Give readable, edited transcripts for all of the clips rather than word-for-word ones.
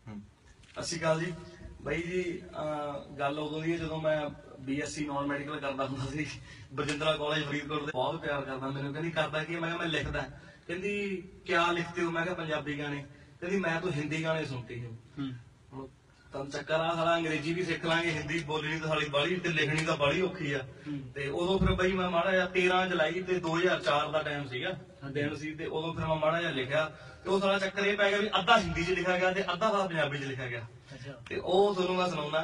ਸਤਿ ਸ਼੍ਰੀ ਅਕਾਲ ਜੀ ਬਾਈ ਜੀ। ਗੱਲ ਉਦੋਂ ਦੀ ਜਦੋਂ ਮੈਂ BSc ਨॉन ਮੈਡੀਕਲ ਕਰਦਾ ਹੁੰਦਾ ਸੀ ਬਰਜਿੰਦਰਾ ਕਾਲਜ ਫਰੀਦਕੋਟ ਦੇ। ਬਹੁਤ ਪਿਆਰ ਕਰਦਾ ਮੈਨੂੰ, ਕਹਿੰਦੀ ਕਰਦਾ ਕੀ? ਮੈਂ ਕਿਹਾ ਮੈਂ ਲਿਖਦਾ। ਕਹਿੰਦੀ ਕਿਆ ਲਿਖते हो? मैं क्या पंजाबी गाने। कहती मैं तो हिंदी गाने सुनती हूँ। ਤਨ ਚੱਕਰ ਆ ਸਾਲਾ ਅੰਗਰੇਜ਼ੀ ਵੀ ਸਿੱਖ ਲਾਂਗੇ, ਹਿੰਦੀ ਬੋਲਣੀ ਤਾਂ ਸਾਲੀ ਬਾਹਲੀ ਤੇ ਲਿਖਣੀ ਤਾਂ ਬਾਹਲੀ ਔਖੀ ਆ। ਤੇ ਉਦੋਂ ਫਿਰ ਬਈ ਮੈਂ ਮਾੜਾ ਜਿਹਾ 13 ਜੁਲਾਈ ਤੇ 2004 ਦਾ ਟਾਈਮ ਸੀਗਾ, ਦਿਨ ਸੀ, ਤੇ ਉਦੋਂ ਫਿਰ ਮੈਂ ਮਾੜਾ ਜਿਹਾ ਲਿਖਿਆ ਤੇ ਉਹ ਸਾਲਾ ਚੱਕਰ ਇਹ ਪੈ ਗਿਆ ਵੀ ਅੱਧਾ ਹਿੰਦੀ 'ਚ ਲਿਖਿਆ ਗਿਆ ਤੇ ਅੱਧਾ ਸਾਲਾ ਪੰਜਾਬੀ 'ਚ ਲਿਖਿਆ ਗਿਆ। ਤੇ ਉਹ ਤੁਹਾਨੂੰ ਮੈਂ ਸੁਣਾਉਣਾ।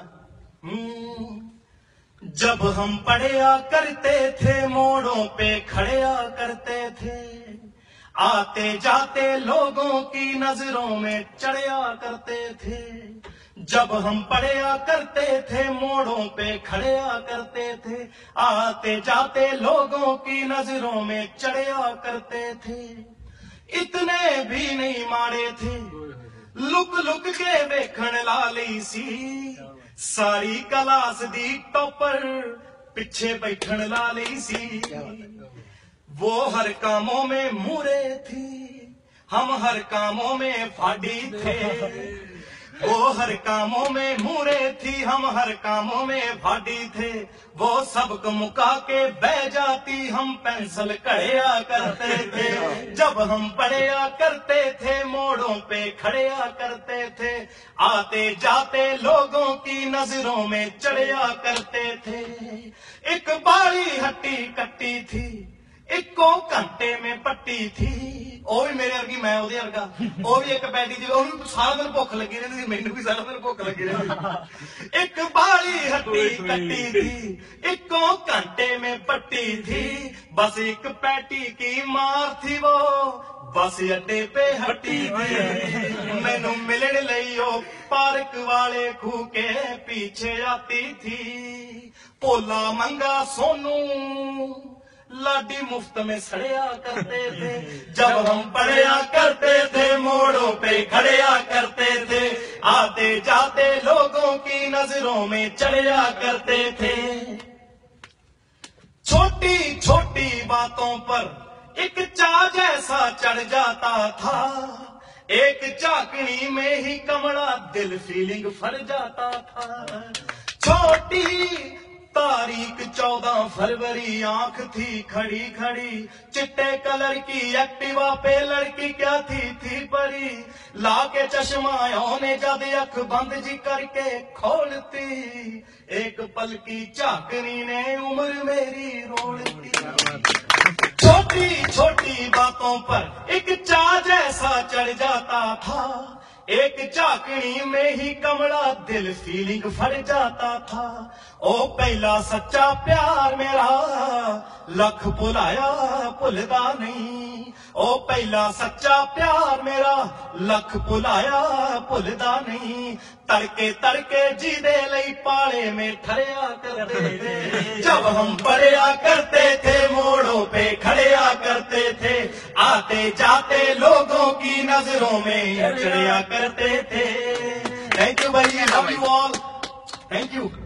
जब हम पढ़या करते थे मोड़ों पे खड़या करते थे, आते जाते लोगों की नजरों में चढ़या करते थे। जब हम पढ़या करते थे मोड़ों पे खड़या करते थे, आते जाते लोगों की नजरों में चढ़या करते थे। इतने भी नहीं मारे थे, लुक लुक के देखण लाली सी, सारी क्लास दी टॉपर पीछे बैठन लाली सी। वो हर कामों में मुरे थी, हम हर कामों में फाड़ी थे। वो हर कामों में मुरे थी, हम हर कामों में फाड़ी थे। वो सबक मुका के बह जाती, हम पेंसिल कड़िया करते थे। जब हम पढ़या करते थे मोड़ों पे खड़या करते थे, आते जाते लोगों की नजरों में चढ़या करते थे। एक बाड़ी हट्टी कट्टी थी, इको घंटे में पट्टी थी। ਉਹ ਵੀ ਮੇਰੇ ਵਰਗੀ, ਮੈਂ ਉਹਦੇ ਵਰਗਾ। ਉਹ ਵੀ ਇੱਕ ਪੈਟੀ ਜੀ, ਉਹਨੂੰ ਸਾਰਾ ਦਿਨ ਭੁੱਖ ਲੱਗੀ ਰਹਿੰਦੀ ਸੀ, ਮੈਨੂੰ ਵੀ ਸਾਰਾ ਦਿਨ ਭੁੱਖ ਲੱਗੀ ਰਹਿੰਦੀ। ਇੱਕ ਬਾਲੀ ਹੱਟੀ ਕੱਟੀ थी, इको घंटे में पट्टी थी। बस एक पैटी की मार थी, वो बस अड्डे पे हट्टी थी। मैनू मिलने लई ओ पार्क वाले खूह के पीछे आती थी। भोला मंगा सोनू लाडी मुफ्त में सड़या करते थे। जब हम पढ़या करते थे मोड़ों पे खड़या करते थे, आते जाते लोगों की नजरों में चढ़या करते थे। छोटी छोटी बातों पर एक चाह जैसा चढ़ जाता था, एक झांकनी में ही कमरा दिल फीलिंग फर जाता था। छोटी तारीख 14 फरवरी, आंख थी खड़ी खड़ी, चिट्टे कलर की एक्टिवा पे लड़की क्या थी परी। लाके चश्मा ओने जद अख बंद जी करके खोलती, एक पल की झांकनी ने उम्र मेरी रोलती। छोटी छोटी बातों पर एक चाह जैसा चढ़ जाता था, एक झांकनी में ही कमरा दिल फीलिंग फर जाता था। ओ पहला सच्चा प्यार मेरा लख भुलाया भुलदा नहीं। ओ पहला सच्चा प्यार मेरा लख भुलाया भुलदा नहीं। तड़के तड़के जीदे लई पाले में ठहरिया करते थे। जब हम पढ़या करते थे मोड़ों पे खड़या करते थे, आते जाते लोगों की नजरों में चढ़या करते थे। थैंक यू भाई, love you all, thank you.